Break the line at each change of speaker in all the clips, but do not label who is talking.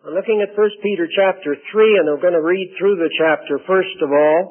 We're looking at 1 Peter chapter 3, and we're going to read through the chapter first of all.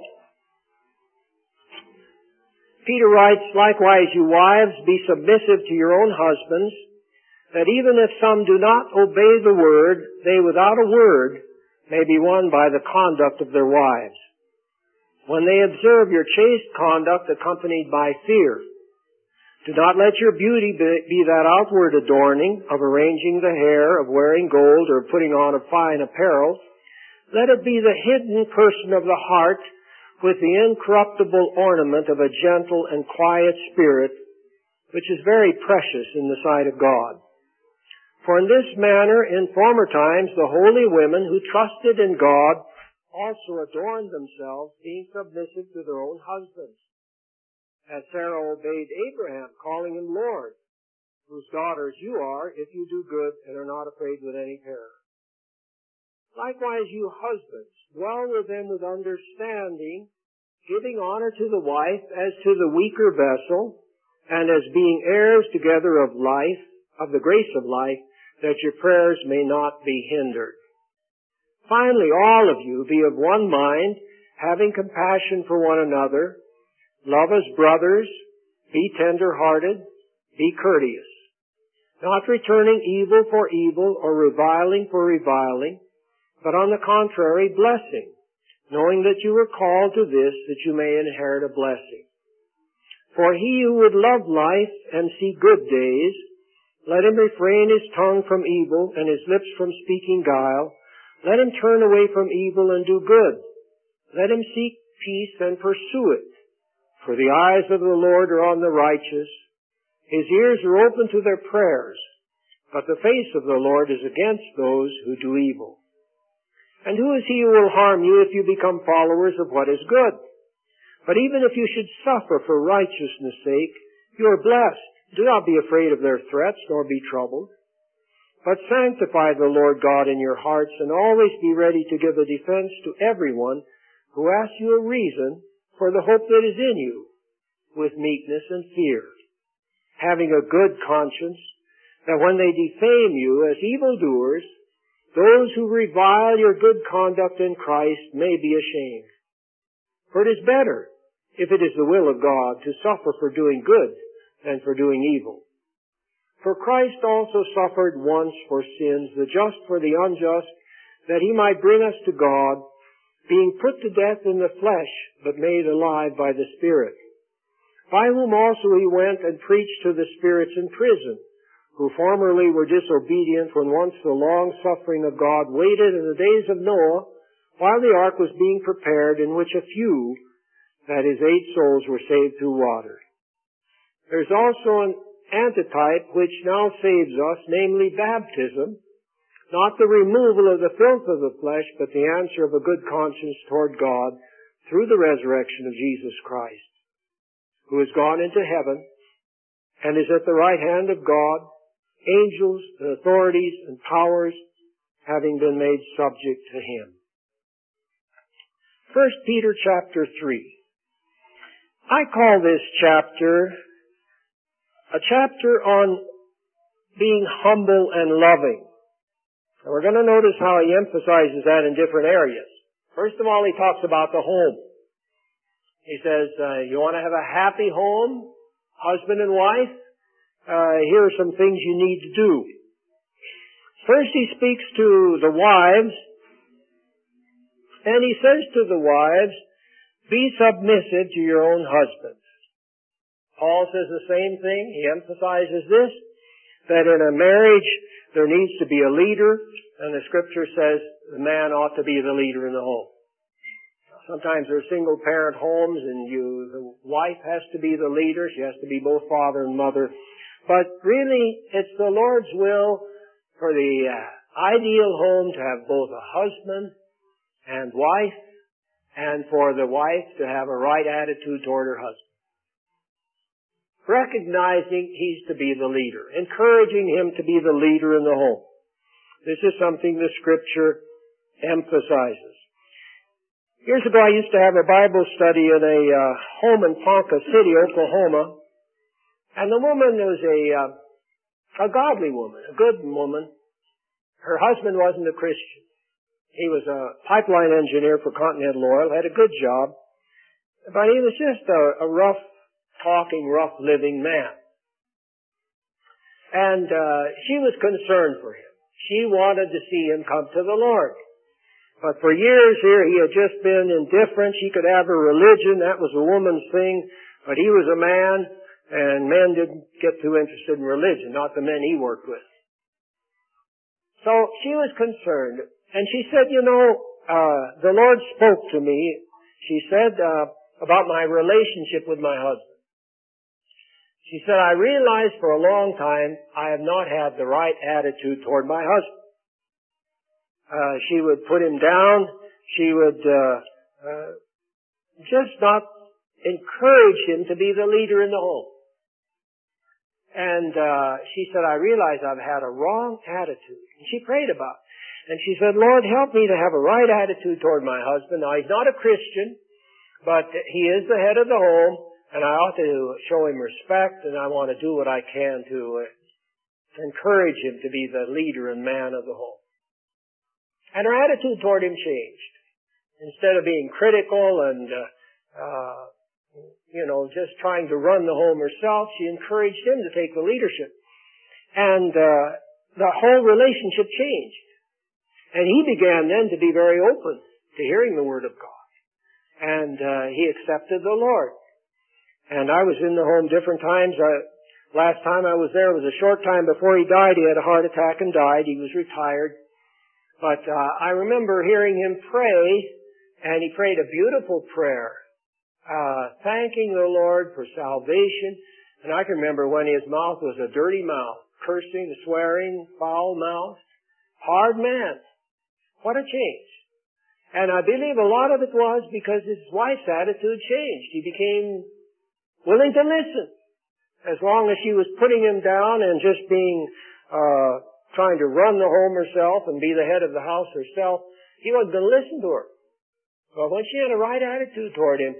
Peter writes, "Likewise, you wives, be submissive to your own husbands, that even if some do not obey the word, they without a word may be won by the conduct of their wives, when they observe your chaste conduct accompanied by fear. Do not let your beauty be that outward adorning of arranging the hair, of wearing gold, or putting on a fine apparel. Let it be the hidden person of the heart, with the incorruptible ornament of a gentle and quiet spirit, which is very precious in the sight of God. For in this manner, in former times, the holy women who trusted in God also adorned themselves, being submissive to their own husbands. As Sarah obeyed Abraham, calling him Lord, whose daughters you are, if you do good and are not afraid with any terror. Likewise, you husbands, dwell with them with understanding, giving honor to the wife as to the weaker vessel, and as being heirs together of life, of the grace of life, that your prayers may not be hindered. Finally, all of you be of one mind, having compassion for one another, love as brothers, be tender-hearted, be courteous, not returning evil for evil or reviling for reviling, but on the contrary, blessing, knowing that you were called to this, that you may inherit a blessing. For he who would love life and see good days, let him refrain his tongue from evil and his lips from speaking guile. Let him turn away from evil and do good. Let him seek peace and pursue it. For the eyes of the Lord are on the righteous. His ears are open to their prayers, but the face of the Lord is against those who do evil. And who is he who will harm you if you become followers of what is good? But even if you should suffer for righteousness' sake, you are blessed. Do not be afraid of their threats, nor be troubled. But sanctify the Lord God in your hearts, and always be ready to give a defense to everyone who asks you a reason for the hope that is in you, with meekness and fear, having a good conscience, that when they defame you as evildoers, those who revile your good conduct in Christ may be ashamed. For it is better, if it is the will of God, to suffer for doing good than for doing evil. For Christ also suffered once for sins, the just for the unjust, that he might bring us to God, being put to death in the flesh, but made alive by the Spirit, by whom also he went and preached to the spirits in prison, who formerly were disobedient when once the long-suffering of God waited in the days of Noah, while the ark was being prepared, in which a few, that is 8 souls, were saved through water. There's also an antitype which now saves us, namely baptism, not the removal of the filth of the flesh, but the answer of a good conscience toward God through the resurrection of Jesus Christ, who has gone into heaven and is at the right hand of God, angels and authorities and powers having been made subject to him. 1 Peter chapter 3. I call this chapter a chapter on being humble and loving. And we're going to notice how he emphasizes that in different areas. First of all, he talks about the home. He says, you want to have a happy home, husband and wife? Here are some things you need to do. First, he speaks to the wives, and he says to the wives, be submissive to your own husbands. Paul says the same thing. He emphasizes this, that in a marriage there needs to be a leader, and the Scripture says the man ought to be the leader in the home. Sometimes there are single-parent homes, and the wife has to be the leader. She has to be both father and mother. But really, it's the Lord's will for the ideal home to have both a husband and wife, and for the wife to have a right attitude toward her husband. Recognizing he's to be the leader, encouraging him to be the leader in the home. This is something the Scripture emphasizes. Years ago, I used to have a Bible study in a home in Ponca City, Oklahoma, and the woman was a godly woman, a good woman. her husband wasn't a Christian. He was a pipeline engineer for Continental Oil, had a good job, but he was just a rough-talking, rough-living man. And she was concerned for him. She wanted to see him come to the Lord. But for years here, he had just been indifferent. She could have her religion. That was a woman's thing. But he was a man, and men didn't get too interested in religion, not the men he worked with. So she was concerned. And she said, the Lord spoke to me, she said, about my relationship with my husband. She said, I realized for a long time I have not had the right attitude toward my husband. She would put him down. She would just not encourage him to be the leader in the home. And she said, I realize I've had a wrong attitude. And she prayed about it. And she said, Lord, help me to have a right attitude toward my husband. Now, he's not a Christian, but he is the head of the home, and I ought to show him respect, and I want to do what I can to encourage him to be the leader and man of the home. And her attitude toward him changed. Instead of being critical and, just trying to run the home herself, she encouraged him to take the leadership. And the whole relationship changed. And he began then to be very open to hearing the Word of God. And he accepted the Lord. And I was in the home different times. Last time I was there was a short time before he died. He had a heart attack and died. He was retired. But I remember hearing him pray, and he prayed a beautiful prayer, thanking the Lord for salvation. And I can remember when his mouth was a dirty mouth, cursing, swearing, foul mouth. Hard man. What a change. And I believe a lot of it was because his wife's attitude changed. He became willing to listen. As long as she was putting him down and just being, trying to run the home herself and be the head of the house herself, he wasn't going to listen to her. But when she had a right attitude toward him,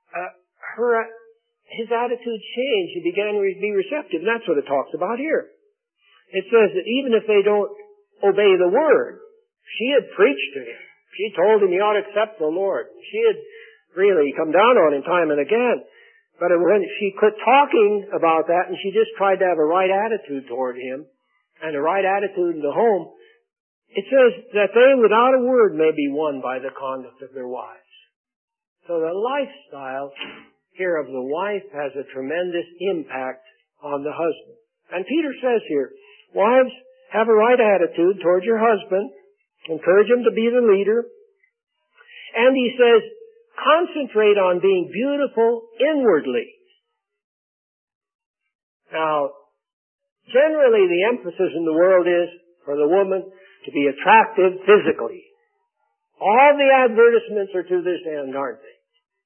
his attitude changed. He began to be receptive. And that's what it talks about here. It says that even if they don't obey the Word, she had preached to him. She told him he ought to accept the Lord. She had really come down on him time and again. But when she quit talking about that and she just tried to have a right attitude toward him and a right attitude in the home, it says that they without a word may be won by the conduct of their wives. So the lifestyle here of the wife has a tremendous impact on the husband. And Peter says here, wives, have a right attitude toward your husband. Encourage him to be the leader. And he says, concentrate on being beautiful inwardly. Now, generally the emphasis in the world is for the woman to be attractive physically. All the advertisements are to this end, aren't they?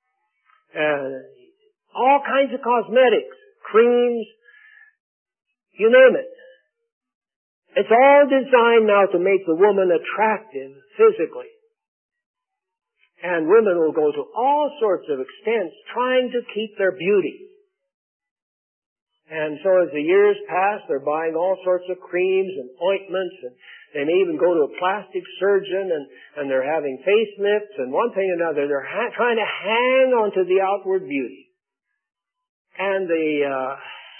All kinds of cosmetics, creams, you name it. It's all designed now to make the woman attractive physically. And women will go to all sorts of extents trying to keep their beauty. And so as the years pass, they're buying all sorts of creams and ointments, and they may even go to a plastic surgeon, and they're having facelifts, and one thing or another. They're trying to hang on to the outward beauty. And the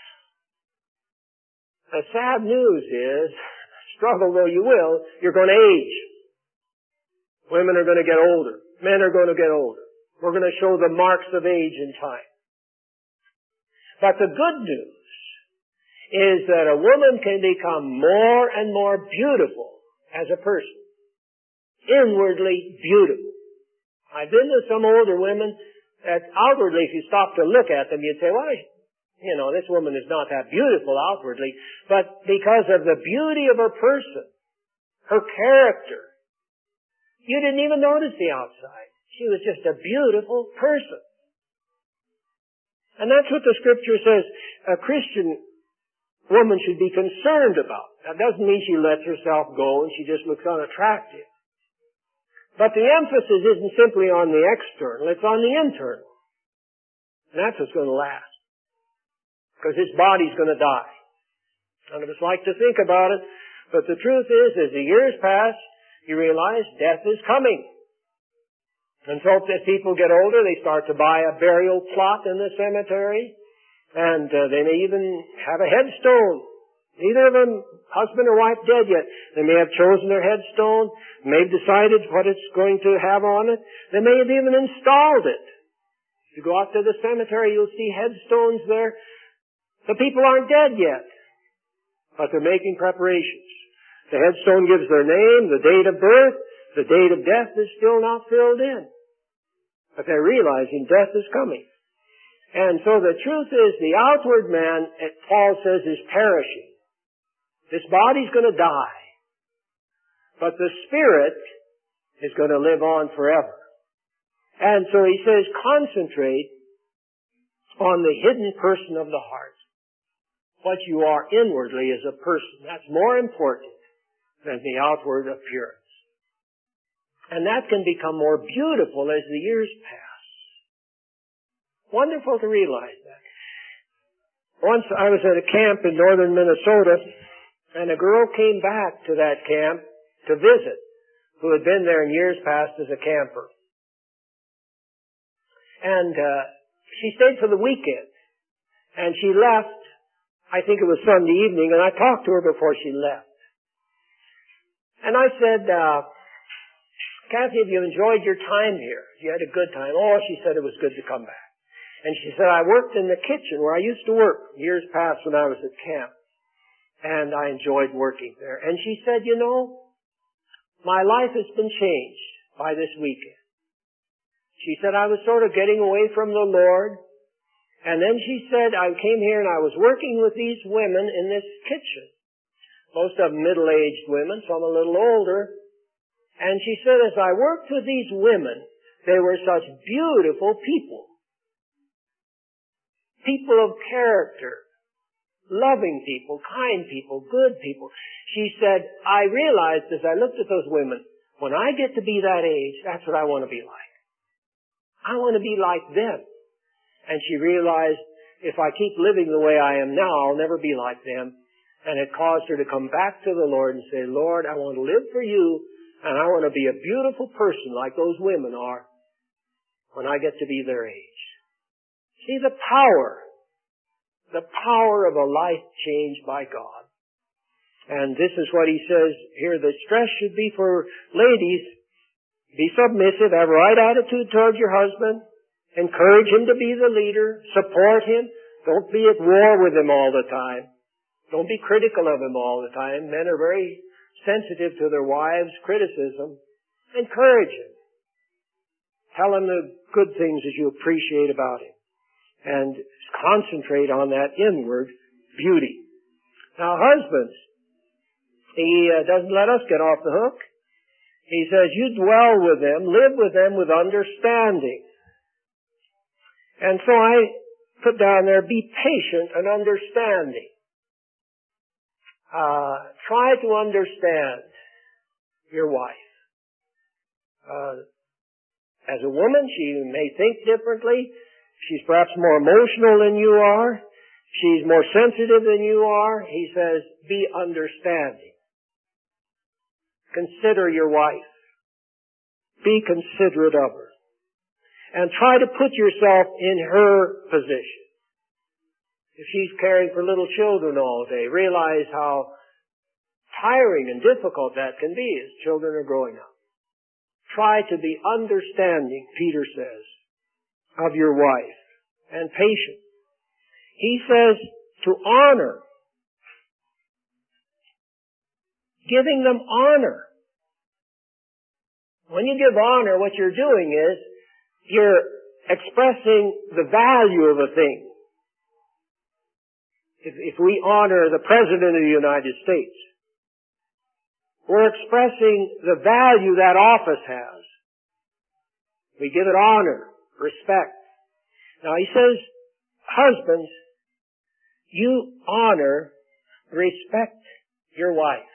sad news is, struggle though you will, you're going to age. Women are going to get older. Men are going to get older. We're going to show the marks of age in time. But the good news is that a woman can become more and more beautiful as a person. Inwardly beautiful. I've been to some older women that outwardly, if you stop to look at them, you'd say, well, this woman is not that beautiful outwardly. But because of the beauty of her person, her character, you didn't even notice the outside. She was just a beautiful person. And that's what the Scripture says a Christian woman should be concerned about. That doesn't mean she lets herself go and she just looks unattractive. But the emphasis isn't simply on the external, it's on the internal. And that's what's going to last. Because this body's going to die. None of us like to think about it, But the truth is, as the years pass, you realize death is coming. And so as people get older, they start to buy a burial plot in the cemetery, and they may even have a headstone. Neither of them, husband or wife, dead yet. They may have chosen their headstone, may have decided what it's going to have on it. They may have even installed it. If you go out to the cemetery, you'll see headstones there. The people aren't dead yet, but they're making preparations. The headstone gives their name, the date of birth, the date of death is still not filled in. But they're realizing death is coming. And so the truth is, the outward man, Paul says, is perishing. This body's going to die. But the spirit is going to live on forever. And so he says, concentrate on the hidden person of the heart. What you are inwardly as a person. That's more important than the outward appearance. And that can become more beautiful as the years pass. Wonderful to realize that. Once I was at a camp in northern Minnesota, and a girl came back to that camp to visit, who had been there in years past as a camper. And she stayed for the weekend. And she left, I think it was Sunday evening, and I talked to her before she left. And I said, Kathy, have you enjoyed your time here? You had a good time? Oh, she said it was good to come back. And she said, I worked in the kitchen where I used to work years past when I was at camp. And I enjoyed working there. And she said, you know, my life has been changed by this weekend. She said, I was sort of getting away from the Lord. And then she said, I came here and I was working with these women in this kitchen. Most of them middle-aged women, some a little older. And she said, as I worked with these women, they were such beautiful people. People of character. Loving people, kind people, good people. She said, I realized as I looked at those women, when I get to be that age, that's what I want to be like. I want to be like them. And she realized, if I keep living the way I am now, I'll never be like them. And it caused her to come back to the Lord and say, Lord, I want to live for you, and I want to be a beautiful person like those women are when I get to be their age. See the power of a life changed by God. And this is what he says here, the stress should be for ladies, be submissive, have right attitude toward your husband, encourage him to be the leader, support him, don't be at war with him all the time. Don't be critical of him all the time. Men are very sensitive to their wives' criticism. Encourage him. Tell him the good things that you appreciate about him. And concentrate on that inward beauty. Now, husbands, he doesn't let us get off the hook. He says, you dwell with them, live with them with understanding. And so I put down there, be patient and understanding. Try to understand your wife. As a woman, she may think differently. She's perhaps more emotional than you are. She's more sensitive than you are. He says, be understanding. Consider your wife. Be considerate of her. And try to put yourself in her position. If she's caring for little children all day, realize how tiring and difficult that can be as children are growing up. Try to be understanding, Peter says, of your wife, and patient. He says to honor. Giving them honor. When you give honor, what you're doing is you're expressing the value of a thing. If we honor the President of the United States, we're expressing the value that office has. We give it honor, respect. Now he says, husbands, you honor, respect your wife.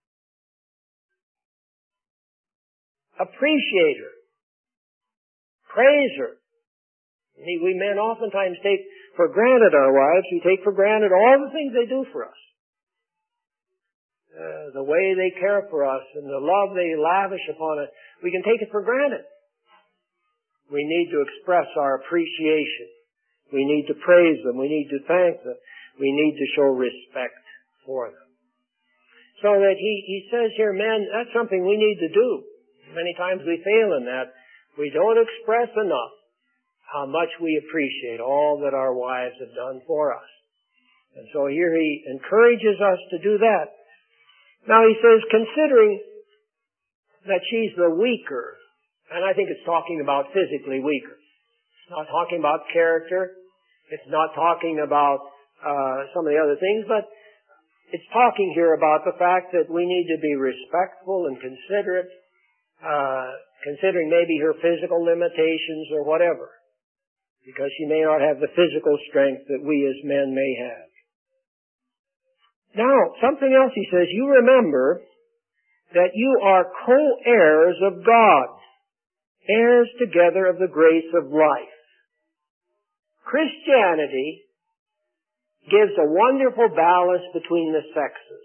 Appreciate her. Praise her. We men oftentimes take for granted our wives. We take for granted all the things they do for us. the way they care for us and the love they lavish upon us, we can take it for granted. We need to express our appreciation. We need to praise them. We need to thank them. We need to show respect for them. So that he says here, men, that's something we need to do. Many times we fail in that. We don't express enough how much we appreciate all that our wives have done for us. And so here he encourages us to do that. Now he says, considering that she's the weaker, and I think it's talking about physically weaker. It's not talking about character. It's not talking about some of the other things, but it's talking here about the fact that we need to be respectful and considerate, considering maybe her physical limitations or whatever, because she may not have the physical strength that we as men may have. Now, something else he says, you remember that you are co-heirs of God, heirs together of the grace of life. Christianity gives a wonderful balance between the sexes.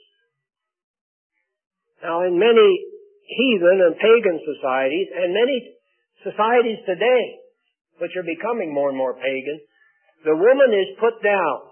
Now, in many heathen and pagan societies, and many societies today, which are becoming more and more pagan, the woman is put down.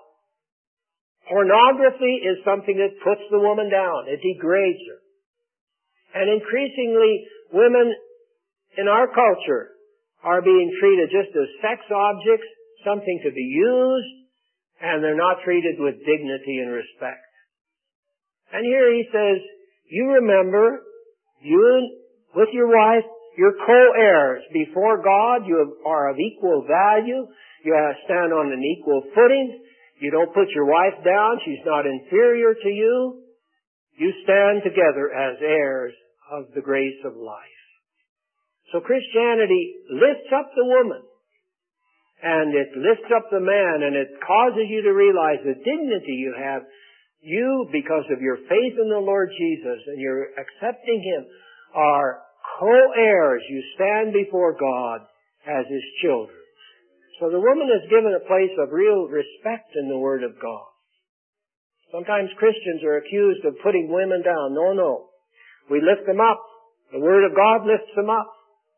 Pornography is something that puts the woman down. It degrades her. And increasingly, women in our culture are being treated just as sex objects, something to be used, and they're not treated with dignity and respect. And here he says, you remember, you with your wife, you're co-heirs before God. You are of equal value. You stand on an equal footing. You don't put your wife down. She's not inferior to you. You stand together as heirs of the grace of life. So Christianity lifts up the woman, and it lifts up the man, and it causes you to realize the dignity you have. You, because of your faith in the Lord Jesus, and you're accepting Him, are co-heirs. You stand before God as His children. So the woman is given a place of real respect in the Word of God. Sometimes Christians are accused of putting women down. No, no. We lift them up. The Word of God lifts them up.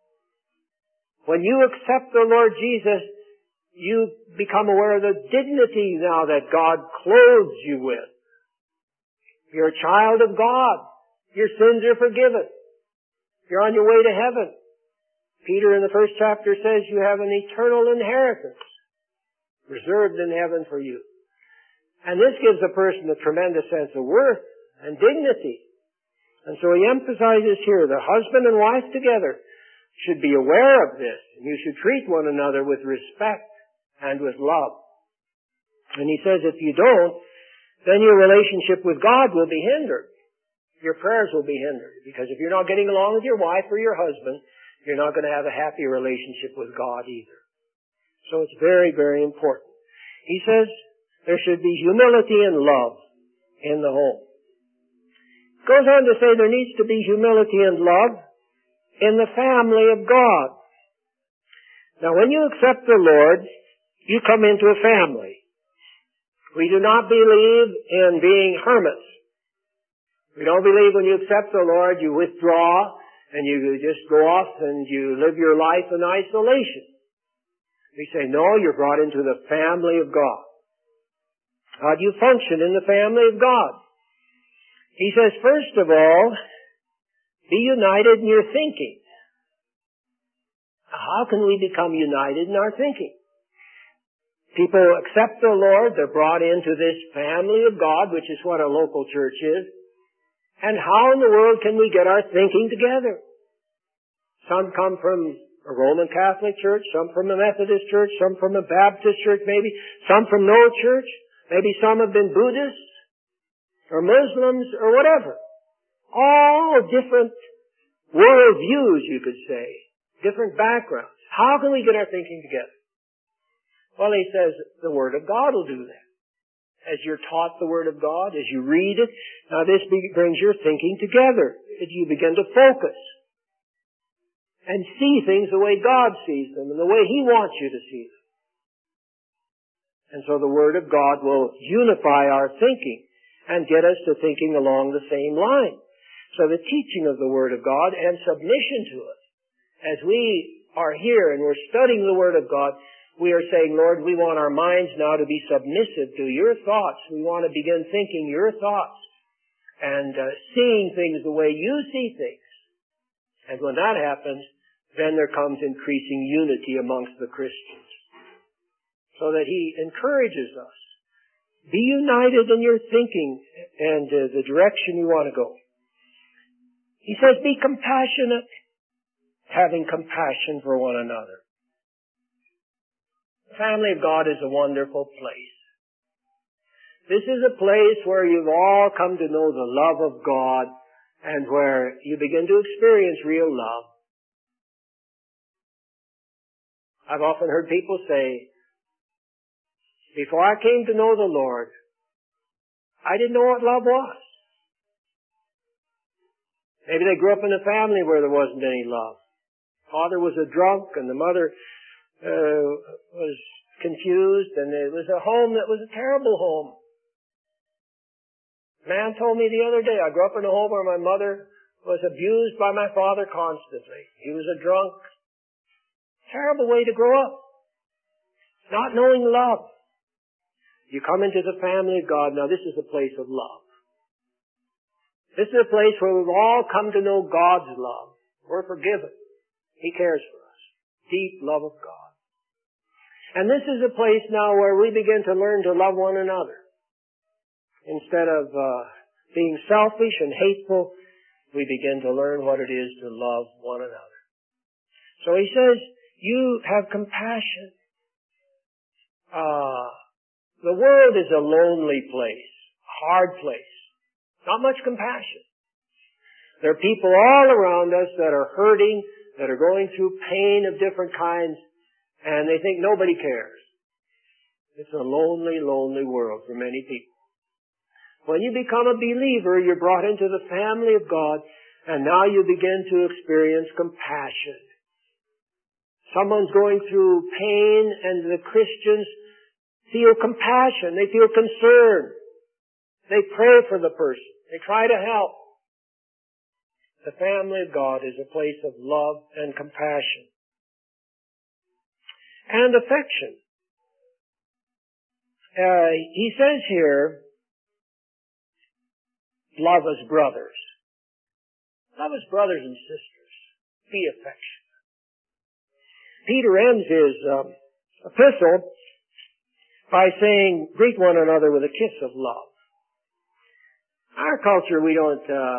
When you accept the Lord Jesus, you become aware of the dignity now that God clothes you with. You're a child of God. Your sins are forgiven. You're on your way to heaven. Peter in the first chapter says you have an eternal inheritance reserved in heaven for you. And this gives a person a tremendous sense of worth and dignity. And so he emphasizes here that husband and wife together should be aware of this. And you should treat one another with respect and with love. And he says if you don't, then your relationship with God will be hindered. Your prayers will be hindered. Because if you're not getting along with your wife or your husband, you're not going to have a happy relationship with God either. So it's very, very important. He says there should be humility and love in the home. He goes on to say there needs to be humility and love in the family of God. Now when you accept the Lord, you come into a family. We do not believe in being hermits. We don't believe when you accept the Lord, you withdraw and you just go off and you live your life in isolation. We say, no, you're brought into the family of God. How do you function in the family of God? He says, first of all, be united in your thinking. How can we become united in our thinking? People accept the Lord, they're brought into this family of God, which is what a local church is. And how in the world can we get our thinking together? Some come from a Roman Catholic church, some from a Methodist church, some from a Baptist church maybe, some from no church, maybe some have been Buddhists or Muslims or whatever. All different worldviews, you could say, different backgrounds. How can we get our thinking together? Well, he says the Word of God will do that. As you're taught the Word of God, as you read it, now this brings your thinking together. You begin to focus and see things the way God sees them and the way He wants you to see them. And so the Word of God will unify our thinking. and get us to thinking along the same line. So the teaching of the Word of God and submission to it. As we are here and we're studying the Word of God, we are saying, Lord, we want our minds now to be submissive to your thoughts. We want to begin thinking your thoughts and seeing things the way you see things. And when that happens, then there comes increasing unity amongst the Christians. So that he encourages us. Be united in your thinking and the direction you want to go. He says, be compassionate, having compassion for one another. The family of God is a wonderful place. This is a place where you've all come to know the love of God and where you begin to experience real love. I've often heard people say, before I came to know the Lord, I didn't know what love was. Maybe they grew up in a family where there wasn't any love. Father was a drunk and the mother was confused, and it was a home that was a terrible home. A man told me the other day, I grew up in a home where my mother was abused by my father constantly. He was a drunk. Terrible way to grow up. Not knowing love. You come into the family of God, now this is a place of love. This is a place where we've all come to know God's love. We're forgiven. He cares for us. Deep love of God. And this is a place now where we begin to learn to love one another. Instead of being selfish and hateful, we begin to learn what it is to love one another. So he says, you have compassion. The world is a lonely place, hard place, not much compassion. There are people all around us that are hurting, that are going through pain of different kinds, and they think nobody cares. It's a lonely, lonely world for many people. When you become a believer, you're brought into the family of God, and now you begin to experience compassion. Someone's going through pain, and the Christians feel compassion. They feel concern. They pray for the person. They try to help. The family of God is a place of love and compassion. And affection. He says here, love as brothers. Love as brothers and sisters. Be affectionate. Peter ends his epistle by saying, greet one another with a kiss of love. Our culture, we don't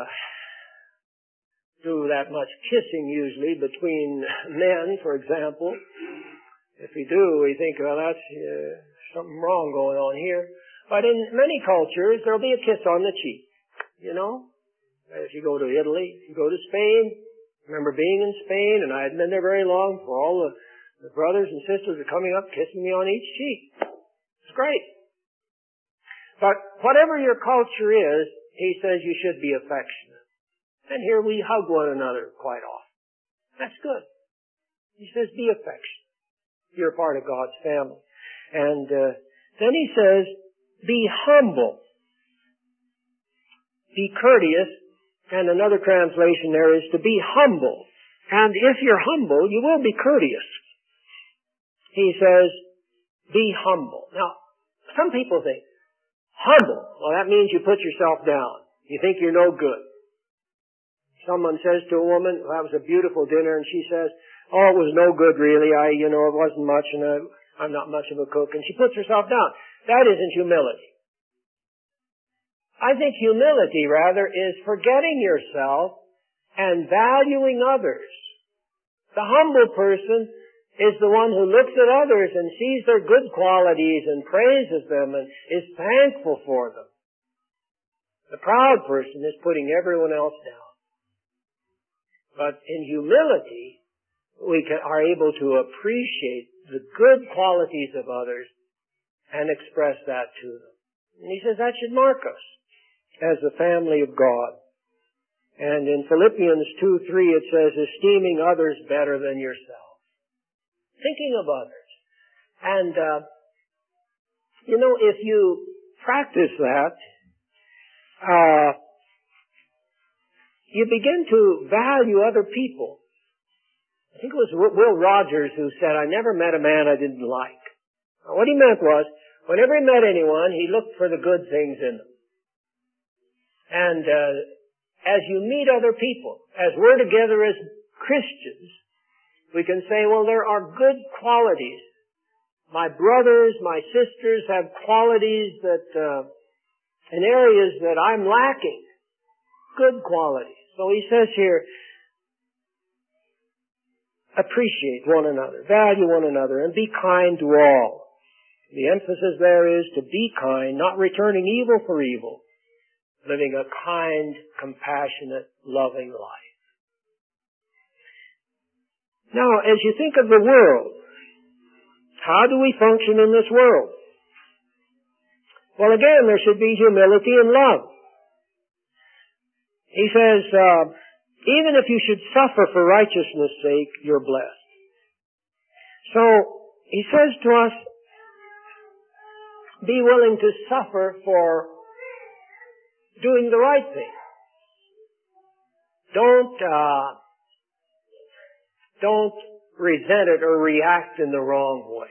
do that much kissing usually between men, for example. If we do, we think, well, that's something wrong going on here. But in many cultures, there'll be a kiss on the cheek. You know? If you go to Italy, if you go to Spain, I remember being in Spain, and I hadn't been there very long, for all the brothers and sisters are coming up kissing me on each cheek. It's great. But whatever your culture is, he says you should be affectionate. And here we hug one another quite often. That's good. He says be affectionate. You're a part of God's family. And then he says, be humble. Be courteous. And another translation there is to be humble. And if you're humble, you will be courteous. He says, be humble. Now, some people think, humble, well, that means you put yourself down. You think you're no good. Someone says to a woman, that was a beautiful dinner, and she says, oh, it was no good really. It wasn't much, and I'm not much of a cook. And she puts herself down. That isn't humility. I think humility, rather, is forgetting yourself and valuing others. The humble person is the one who looks at others and sees their good qualities and praises them and is thankful for them. The proud person is putting everyone else down. But in humility, we are able to appreciate the good qualities of others and express that to them. And he says that should mark us as the family of God. And in Philippians 2:3 it says, esteeming others better than yourself. Thinking of others. And, if you practice that, you begin to value other people. I think it was Will Rogers who said, "I never met a man I didn't like." What he meant was, whenever he met anyone, he looked for the good things in them. And as you meet other people, as we're together as Christians, we can say, well, there are good qualities. My brothers, my sisters have qualities that, in areas that I'm lacking. Good qualities. So he says here, appreciate one another, value one another, and be kind to all. The emphasis there is to be kind, not returning evil for evil, living a kind, compassionate, loving life. Now, as you think of the world, how do we function in this world? Well, again, there should be humility and love. He says, even if you should suffer for righteousness' sake, you're blessed. So, he says to us, be willing to suffer for doing the right thing. Don't resent it or react in the wrong way.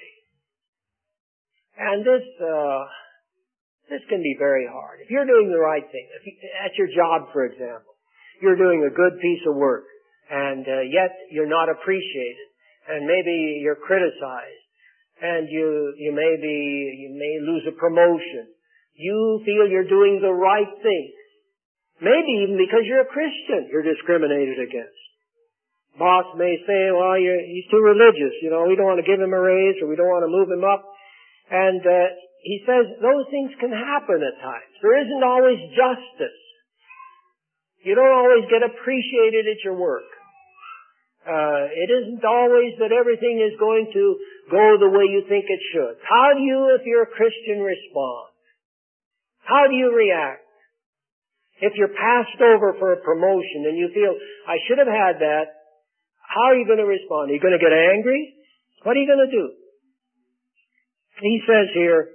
And this can be very hard. If you're doing the right thing, at your job, for example, you're doing a good piece of work, and yet you're not appreciated, and maybe you're criticized, and you may lose a promotion. You feel you're doing the right thing. Maybe even because you're a Christian, you're discriminated against. Boss may say, well, he's too religious, we don't want to give him a raise, or we don't want to move him up. And he says those things can happen at times. There isn't always justice. You don't always get appreciated at your work. It isn't always that everything is going to go the way you think it should. How do you, if you're a Christian, respond? How do you react? If you're passed over for a promotion and you feel, I should have had that, how are you going to respond? Are you going to get angry? What are you going to do? He says here,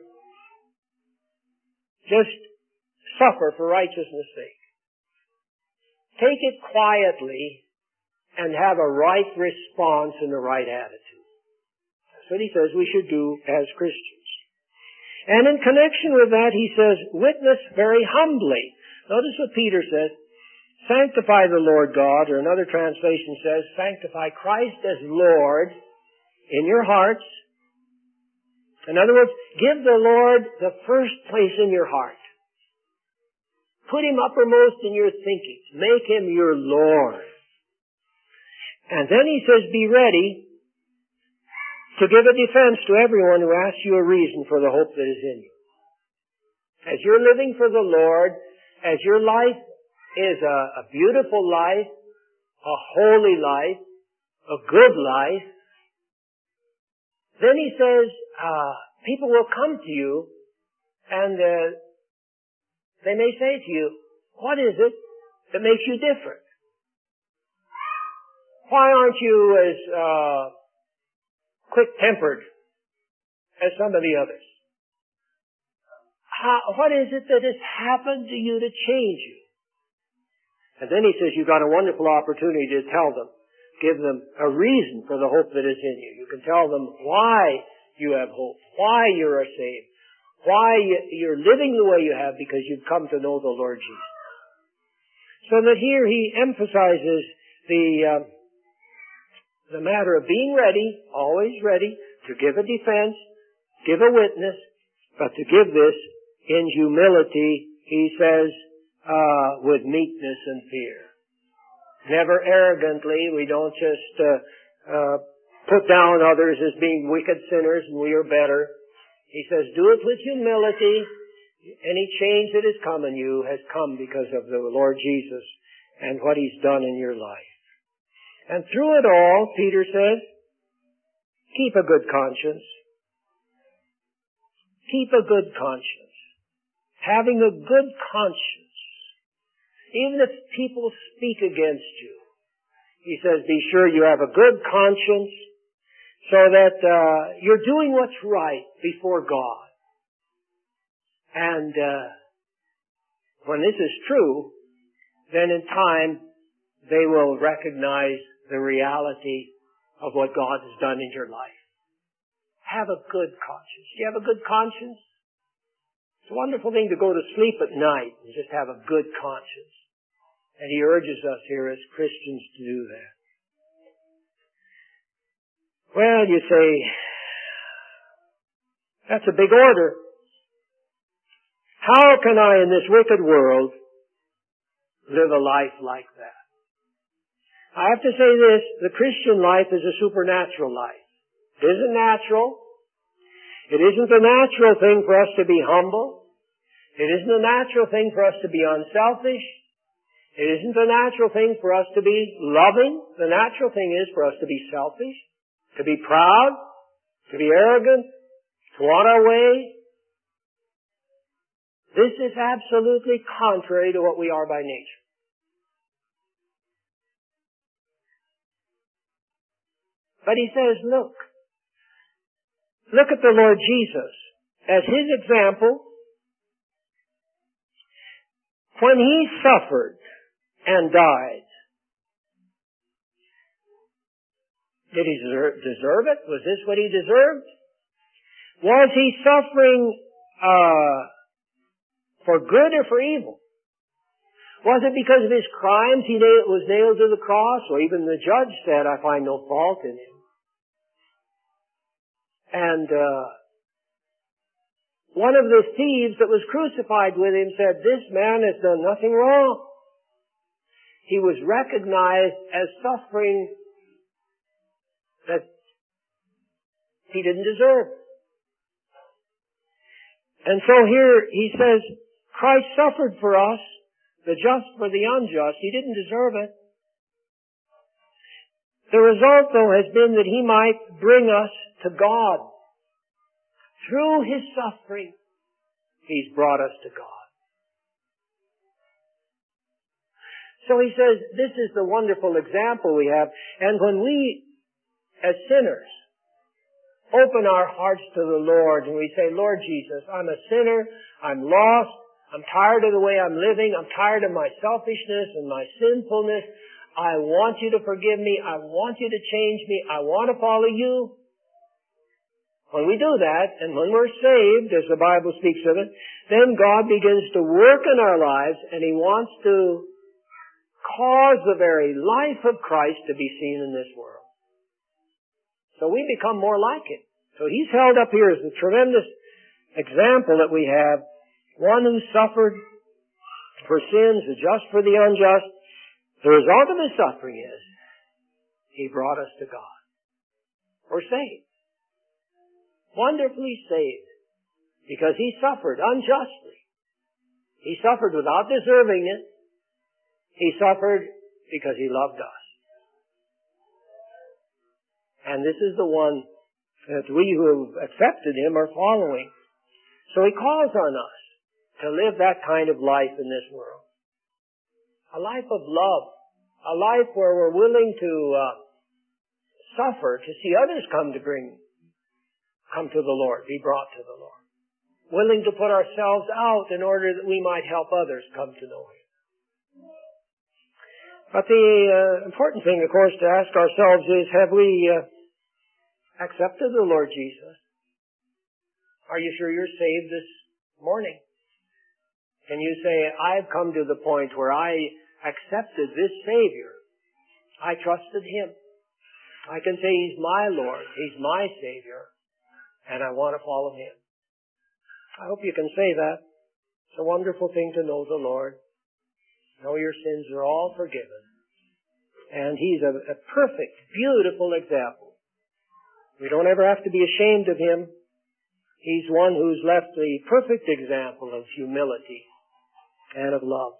just suffer for righteousness' sake. Take it quietly and have a right response and a right attitude. That's what he says we should do as Christians. And in connection with that, he says, witness very humbly. Notice what Peter says, sanctify the Lord God, or another translation says, sanctify Christ as Lord in your hearts. In other words, give the Lord the first place in your heart. Put Him uppermost in your thinking. Make Him your Lord. And then he says, be ready to give a defense to everyone who asks you a reason for the hope that is in you. As you're living for the Lord, as your life is a beautiful life, a holy life, a good life, then he says, people will come to you and they may say to you, what is it that makes you different? Why aren't you as quick-tempered as some of the others? What is it that has happened to you to change you? And then he says you've got a wonderful opportunity to tell them, give them a reason for the hope that is in you. You can tell them why you have hope, why you are saved, why you're living the way you have because you've come to know the Lord Jesus. So that here he emphasizes the matter of being ready, always ready, to give a defense, give a witness, but to give this in humility, he says, with meekness and fear. Never arrogantly. We don't just put down others as being wicked sinners and we are better. He says, do it with humility. Any change that has come in you has come because of the Lord Jesus and what He's done in your life. And through it all, Peter says, keep a good conscience. Keep a good conscience. Having a good conscience. Even if people speak against you, he says, be sure you have a good conscience so that you're doing what's right before God. And when this is true, then in time they will recognize the reality of what God has done in your life. Have a good conscience. Do you have a good conscience? It's a wonderful thing to go to sleep at night and just have a good conscience. And he urges us here as Christians to do that. Well, you say, that's a big order. How can I in this wicked world live a life like that? I have to say this, the Christian life is a supernatural life. It isn't natural. It isn't a natural thing for us to be humble. It isn't a natural thing for us to be unselfish. It isn't a natural thing for us to be loving. The natural thing is for us to be selfish, to be proud, to be arrogant, to want our way. This is absolutely contrary to what we are by nature. But he says, look at the Lord Jesus as his example. When he suffered and died, did he deserve it? Was this what he deserved? Was he suffering for good or for evil? Was it because of his crimes he was nailed to the cross? Or even the judge said, I find no fault in him. And one of the thieves that was crucified with him said, this man has done nothing wrong. He was recognized as suffering that he didn't deserve. And so here he says, Christ suffered for us, the just for the unjust. He didn't deserve it. The result, though, has been that he might bring us to God. Through his suffering, he's brought us to God. So he says, this is the wonderful example we have. And when we, as sinners, open our hearts to the Lord and we say, Lord Jesus, I'm a sinner, I'm lost, I'm tired of the way I'm living, I'm tired of my selfishness and my sinfulness, I want you to forgive me, I want you to change me, I want to follow you. When we do that, and when we're saved, as the Bible speaks of it, then God begins to work in our lives and he wants to cause the very life of Christ to be seen in this world. So we become more like him. So he's held up here as a tremendous example that we have. One who suffered for sins, the just for the unjust. The result of his suffering is he brought us to God. We're saved. Wonderfully saved. Because he suffered unjustly. He suffered without deserving it. He suffered because he loved us. And this is the one that we who have accepted him are following. So he calls on us to live that kind of life in this world. A life of love. A life where we're willing to suffer to see others come to the Lord, be brought to the Lord. Willing to put ourselves out in order that we might help others come to know him. But the important thing, of course, to ask ourselves is, have we accepted the Lord Jesus? Are you sure you're saved this morning? Can you say, I've come to the point where I accepted this Savior. I trusted him. I can say he's my Lord. He's my Savior. And I want to follow him. I hope you can say that. It's a wonderful thing to know the Lord. Know your sins are all forgiven. And he's a perfect, beautiful example. We don't ever have to be ashamed of him. He's one who's left the perfect example of humility and of love.